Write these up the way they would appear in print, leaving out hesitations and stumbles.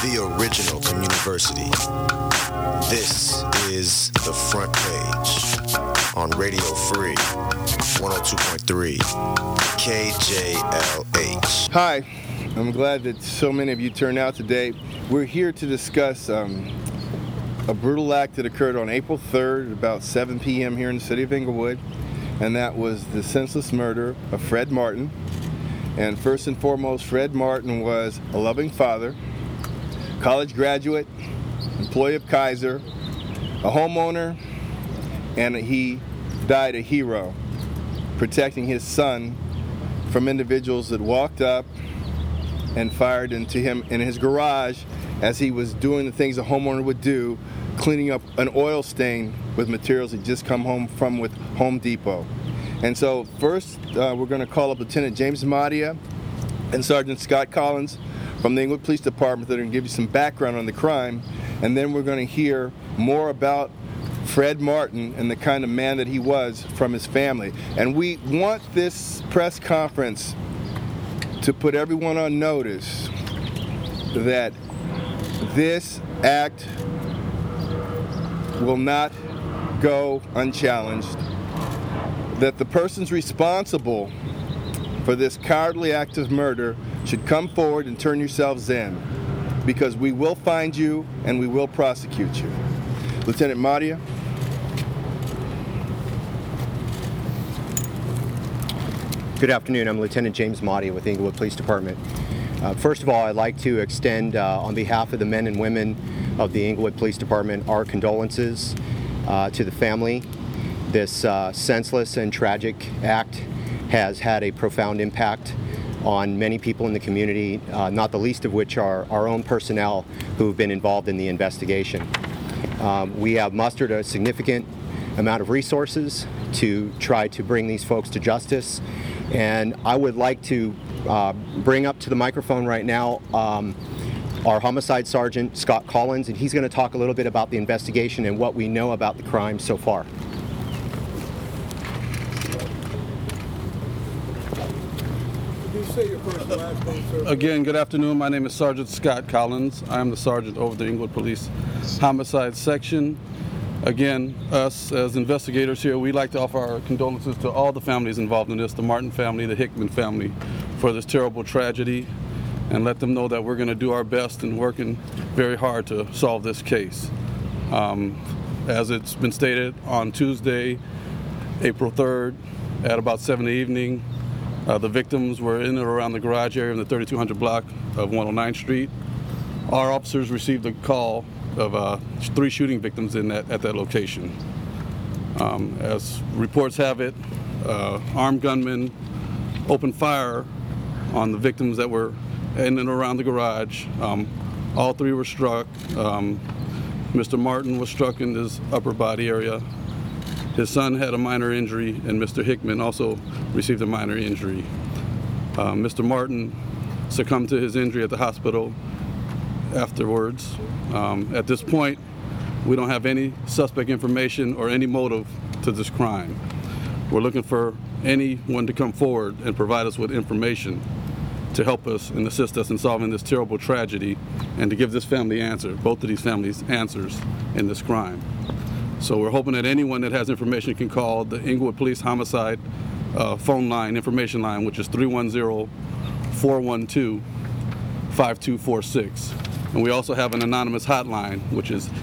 the original communiversity. This is The Front Page on Radio Free 102.3 KJLH. Hi, I'm glad that so many of you turned out today. We're here to discuss a brutal act that occurred on April 3rd at about 7 p.m. here in the city of Inglewood, and that was the senseless murder of Fred Martin. And first and foremost, Fred Martin was a loving father, college graduate, employee of Kaiser, a homeowner, and he died a hero, protecting his son from individuals that walked up and fired into him in his garage as he was doing the things a homeowner would do, cleaning up an oil stain with materials he'd just come home from with Home Depot. And so first, we're going to call up Lieutenant James Madia and Sergeant Scott Collins from the Inglewood Police Department that are going to give you some background on the crime. And then we're going to hear more about Fred Martin and the kind of man that he was from his family. And we want this press conference to put everyone on notice that this act will not go unchallenged, that the persons responsible for this cowardly act of murder should come forward and turn yourselves in, because we will find you and we will prosecute you. Lieutenant Madia. Good afternoon. I'm Lieutenant James Madia with the Inglewood Police Department. First of all, I'd like to extend, on behalf of the men and women of the Inglewood Police Department, our condolences to the family. This senseless and tragic act has had a profound impact on many people in the community, not the least of which are our own personnel who have been involved in the investigation. We have mustered a significant amount of resources to try to bring these folks to justice, and I would like to bring up to the microphone right now our Homicide Sergeant Scott Collins, and he's going to talk a little bit about the investigation and what we know about the crime so far. Again, good afternoon. My name is Sergeant Scott Collins. I am the sergeant over the Inglewood Police Homicide Section. Again, us as investigators here, we'd like to offer our condolences to all the families involved in this, the Martin family, the Hickman family, for this terrible tragedy, and let them know that we're going to do our best and working very hard to solve this case. As it's been stated, on Tuesday, April 3rd, at about 7 in the evening, the victims were in and around the garage area in the 3200 block of 109th Street. Our officers received a call of 3 shooting victims at that location. As reports have it, armed gunmen opened fire on the victims that were in and around the garage. All 3 were struck. Mr. Martin was struck in his upper body area. His son had a minor injury, and Mr. Hickman also received a minor injury. Mr. Martin succumbed to his injury at the hospital afterwards. At this point, we don't have any suspect information or any motive to this crime. We're looking for anyone to come forward and provide us with information to help us and assist us in solving this terrible tragedy and to give this family both of these families answers in this crime. So we're hoping that anyone that has information can call the Inglewood Police Homicide phone line, information line, which is 310-412-5246. And we also have an anonymous hotline, which is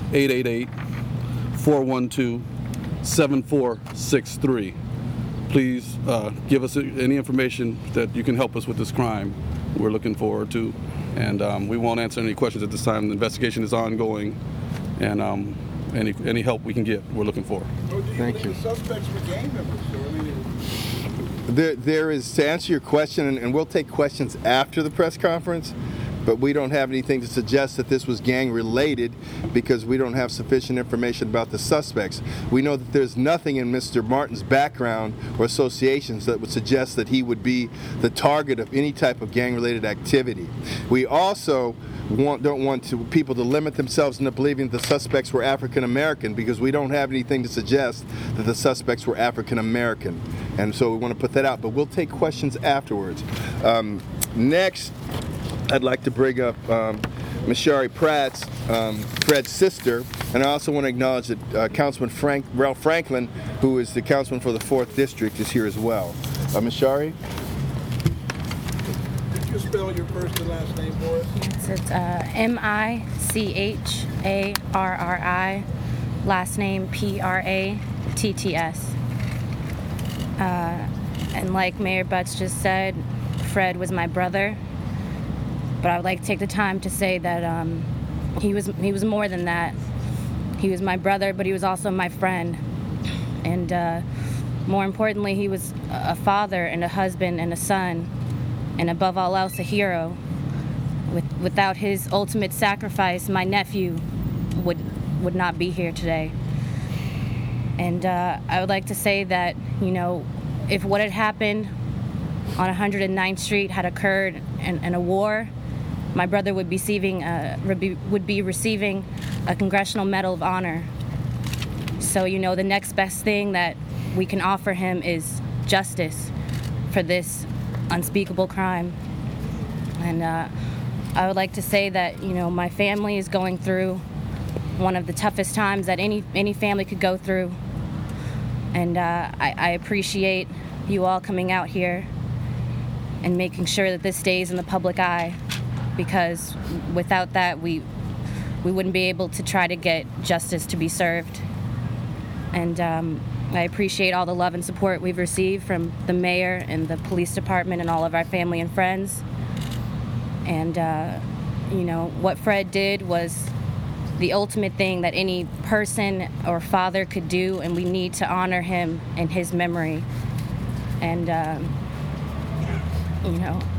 888-412-7463. Please give us any information that you can help us with this crime. We're looking forward to, and we won't answer any questions at this time. The investigation is ongoing, and any help we can get, we're looking for. Thank you. The suspects were gang members, so I mean, There is, to answer your question, and we'll take questions after the press conference, but we don't have anything to suggest that this was gang related because we don't have sufficient information about the suspects. We know that there's nothing in Mr. Martin's background or associations that would suggest that he would be the target of any type of gang related activity. We also don't want people to limit themselves into believing the suspects were African American, because we don't have anything to suggest that the suspects were African American. And so we want to put that out, but we'll take questions afterwards. Next, I'd like to bring up Ms. Shari Pratt, Fred's sister, and I also want to acknowledge that Councilman Ralph Franklin, who is the councilman for the 4th District, is here as well. Ms. Shari? Could you spell your first and last name for us? Yes, it's Micharri, last name Pratts. And like Mayor Butts just said, Fred was my brother, but I would like to take the time to say that he was more than that. He was my brother, but he was also my friend, and more importantly, he was a father and a husband and a son, and above all else, a hero. Without his ultimate sacrifice, my nephew would not be here today. And I would like to say that, you know, if what had happened on 109th Street had occurred in a war, my brother would be receiving a Congressional Medal of Honor. So, you know, the next best thing that we can offer him is justice for this unspeakable crime. And I would like to say that, you know, my family is going through one of the toughest times that any family could go through. And I appreciate you all coming out here and making sure that this stays in the public eye, because without that, we wouldn't be able to try to get justice to be served. And I appreciate all the love and support we've received from the mayor and the police department and all of our family and friends. And, you know, what Fred did was the ultimate thing that any person or father could do, and we need to honor him in his memory. And, you know,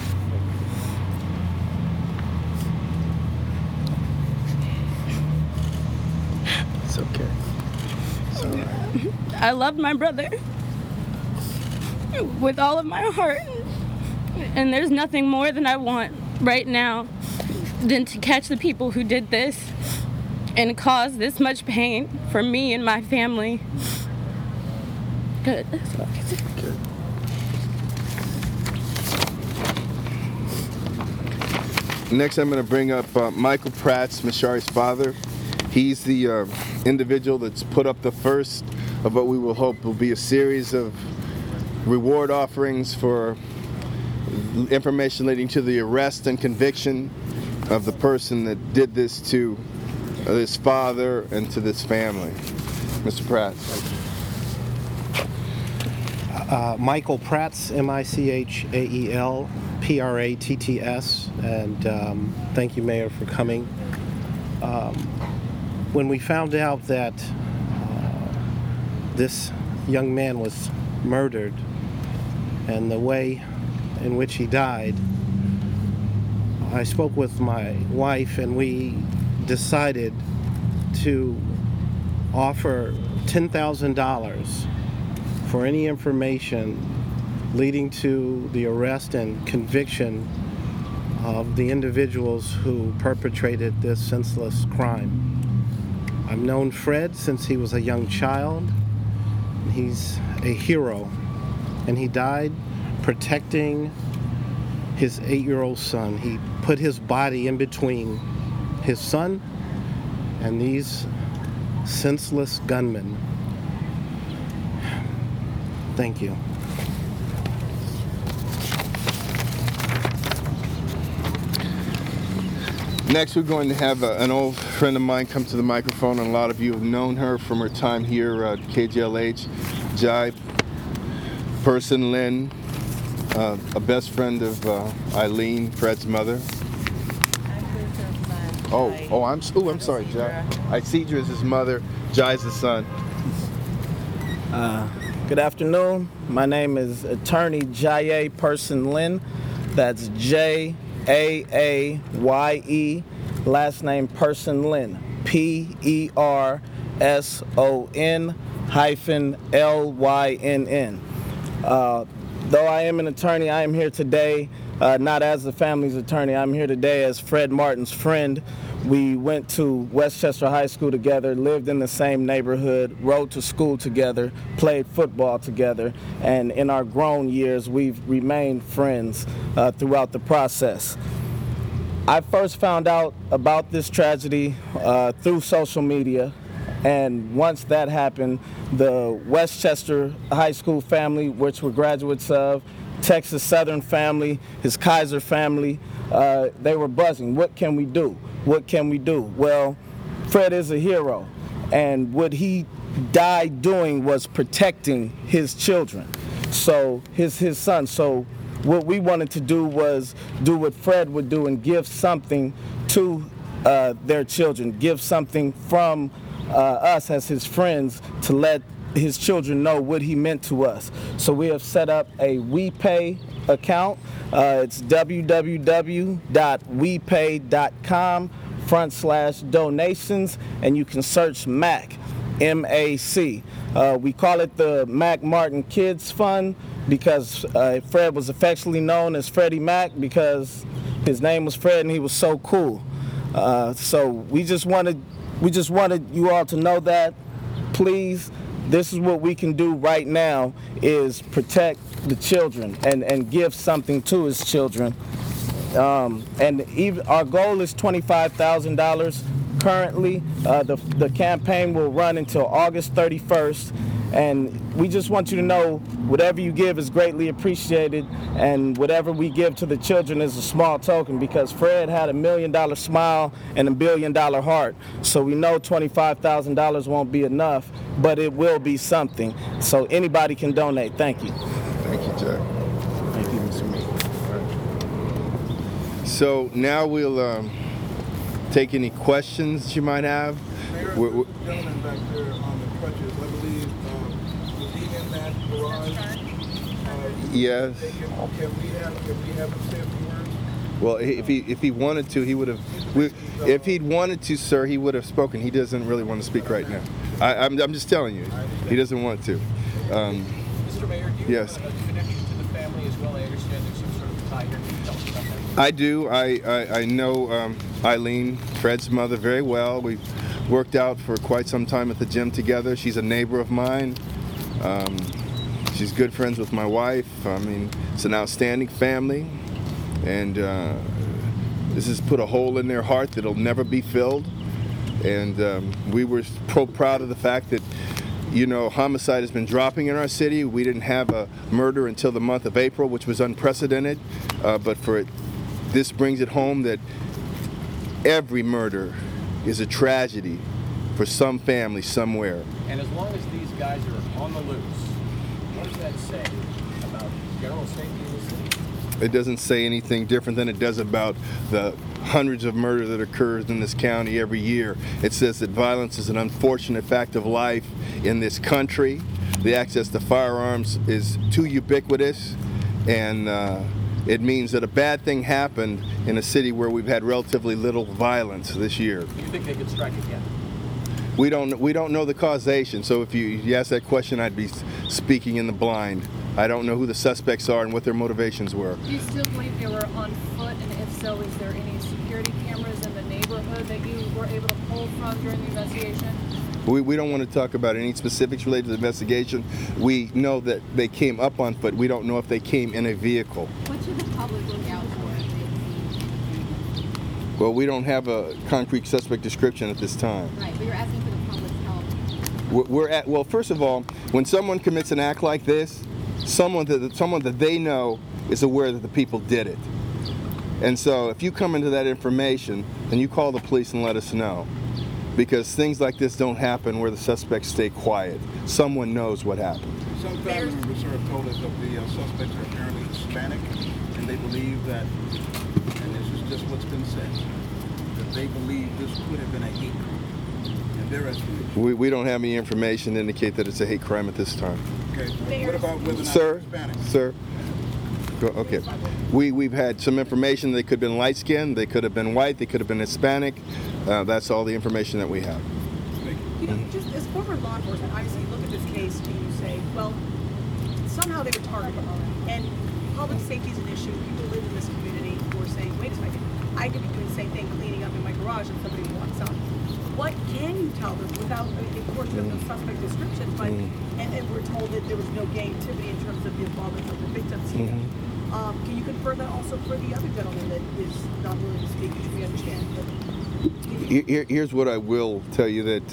It's okay. It's all right. I loved my brother with all of my heart, and there's nothing more than I want right now than to catch the people who did this and cause this much pain for me and my family. Good. Good. Next, I'm going to bring up Michael Pratt, Ms. Shari's father. He's the individual that's put up the first of what we will hope will be a series of reward offerings for information leading to the arrest and conviction of the person that did this to this father and to this family. Mr. Pratt. Michael Pratts, Michael Pratts, and thank you, Mayor, for coming. When we found out that this young man was murdered and the way in which he died, I spoke with my wife and we decided to offer $10,000 for any information leading to the arrest and conviction of the individuals who perpetrated this senseless crime. I've known Fred since he was a young child. He's a hero, and he died protecting his 8-year-old son. He put his body in between his son and these senseless gunmen. Thank you. Next, we're going to have an old friend of mine come to the microphone, and a lot of you have known her from her time here at KJLH, Jai Person Lynn, a best friend of Eileen, Fred's mother. I'm sorry, Jai. Isidra is his mother, Jai's the son. Good afternoon. My name is Attorney Jai Person Lynn. That's Jaaye, last name Person Lynn, PERSON-LYNN. Though I am an attorney, I am here today not as the family's attorney. I'm here today as Fred Martin's friend. We went to Westchester High School together, lived in the same neighborhood, rode to school together, played football together, and in our grown years, we've remained friends throughout the process. I first found out about this tragedy through social media, and once that happened, the Westchester High School family, which we're graduates of, Texas Southern family, his Kaiser family, they were buzzing. What can we do? What can we do? Well, Fred is a hero, and what he died doing was protecting his children, so his son. So what we wanted to do was do what Fred would do and give something to their children, give something from us as his friends to let his children know what he meant to us. So we have set up a WePay account. It's www.wepay.com/donations, and you can search MAC, M-A-C. We call it the Mac Martin Kids Fund because Fred was affectionately known as Freddie Mac because his name was Fred and he was so cool. So we just wanted you all to know that. Please, this is what we can do right now is protect the children and give something to his children. And even our goal is $25,000 currently. The campaign will run until August 31st. And we just want you to know whatever you give is greatly appreciated, and whatever we give to the children is a small token because Fred had $1 million smile and $1 billion heart. So we know $25,000 won't be enough, but it will be something. So anybody can donate. Thank you. Thank you, Jack. Thank you, Mr. Meek. So now we'll take any questions that you might have. Mayor, there's a gentleman back there on the crutches, I believe, was he in that garage? Yes. Can we have him say a few words? Well, if he wanted to, he would have. If he'd wanted to, sir, he would have spoken. He doesn't really want to speak right now. I'm just telling you, he doesn't want to. Mr. Mayor, do you yes. have a connection to the family as well? I understand there's some sort of tie here. Can you tell us about that? I do. I know Eileen, Fred's mother, very well. We've worked out for quite some time at the gym together. She's a neighbor of mine. She's good friends with my wife. I mean, it's an outstanding family. And this has put a hole in their heart that'll never be filled. And we were proud of the fact that, you know, homicide has been dropping in our city. We didn't have a murder until the month of April, which was unprecedented. But this brings it home that every murder is a tragedy for some family somewhere. And as long as these guys are on the loose, what does that say about general safety in the city? It doesn't say anything different than it does about the hundreds of murders that occurs in this county every year. It says that violence is an unfortunate fact of life in this country. The access to firearms is too ubiquitous, and it means that a bad thing happened in a city where we've had relatively little violence this year. Do you think they could strike again? We don't know the causation, so if you ask that question, I'd be speaking in the blind. I don't know who the suspects are and what their motivations were. Do you still believe they were on foot, and if so, is there any security cameras in the neighborhood that you were able to pull from during the investigation? We don't want to talk about any specifics related to the investigation. We know that they came up on foot. We don't know if they came in a vehicle. What should the public look out for? Well, we don't have a concrete suspect description at this time. Right, but you're asking for the public's help. Well, first of all, when someone commits an act like this, someone that they know is aware that the people did it. And so if you come into that information, then you call the police and let us know. Because things like this don't happen where the suspects stay quiet. Someone knows what happened. Some family members have told us that the suspects are apparently Hispanic, and they believe that, and this is just what's been said, that they believe this could have been a hate crime. And their estimation. We don't have any information to indicate that it's a hate crime at this time. Okay, what about whether or not Sir, Hispanic? sir. Okay. We've had some information. They could have been light-skinned, they could have been white, they could have been Hispanic. That's all the information that we have. You know, just as former law enforcement, obviously you look at this case and you say, well, somehow they were targeted. And public safety is an issue. People live in this community who are saying, wait a second, I could be doing the same thing cleaning up in my garage and somebody walks up. What can you tell them without, of course, there's no suspect description, but and we're told that there was no gang activity in terms of the involvement of the victims here. Can you confirm that also for the other gentleman that is not willing to speak, which we understand? But Here's what I will tell you, that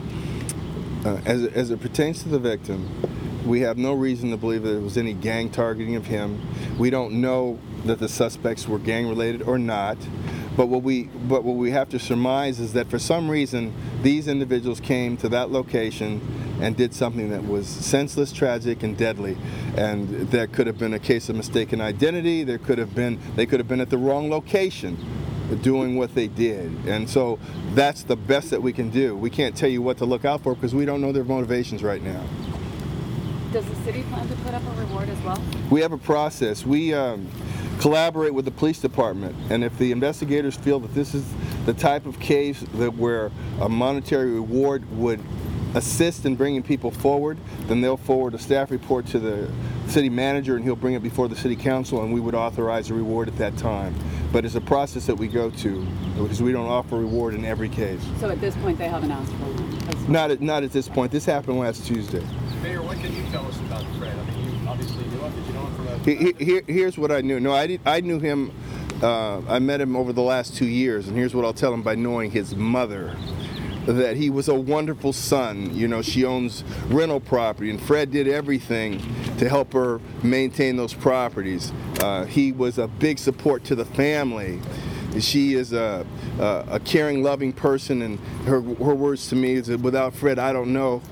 as it pertains to the victim, we have no reason to believe that there was any gang targeting of him. We don't know that the suspects were gang related or not. But what we have to surmise is that for some reason these individuals came to that location and did something that was senseless, tragic, and deadly. And that could have been a case of mistaken identity. They could have been at the wrong location doing what they did. And so that's the best that we can do. We can't tell you what to look out for because we don't know their motivations right now. Does the city plan to put up a reward as well? We have a process. We collaborate with the police department, and if the investigators feel that this is the type of case that where a monetary reward would assist in bringing people forward, then they'll forward a staff report to the city manager, and he'll bring it before the city council, and we would authorize a reward at that time. But it's a process that we go to, because we don't offer a reward in every case. So at this point, they haven't asked for one? Not at this point. This happened last Tuesday. Mayor, what can you tell us about Fred? I mean, you obviously knew him. Did you know him from a... Here's what I knew. No, I knew him. I met him over the last 2 years, and here's what I'll tell him by knowing his mother. That he was a wonderful son. You know, she owns rental property, and Fred did everything to help her maintain those properties. He was a big support to the family. She is a caring, loving person, and her words to me is that without Fred, I don't know.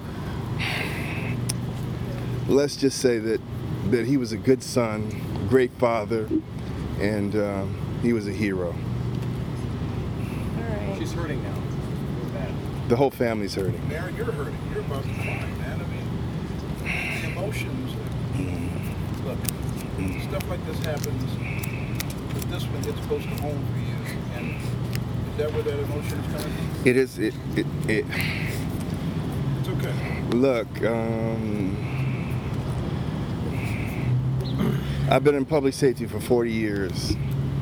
Let's just say that he was a good son, great father, and he was a hero. All right. She's hurting now. The whole family's hurting. Mayor, you're hurting. You're about to cry, man. I mean, the emotions. Look, stuff like this happens, but this one hits close to home for you. And is that where that emotion is coming from? It is. It's okay. Look, I've been in public safety for 40 years.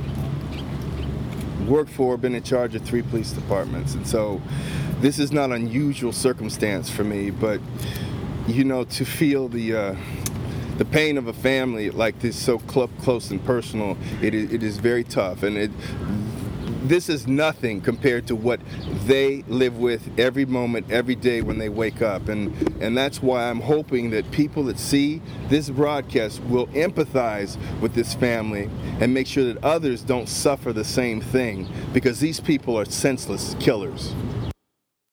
Worked for, been in charge of 3 police departments, and so this is not unusual circumstance for me. But you know, to feel the pain of a family like this so close and personal, it is very tough, and this is nothing compared to what they live with every moment, every day when they wake up. And that's why I'm hoping that people that see this broadcast will empathize with this family and make sure that others don't suffer the same thing, because these people are senseless killers.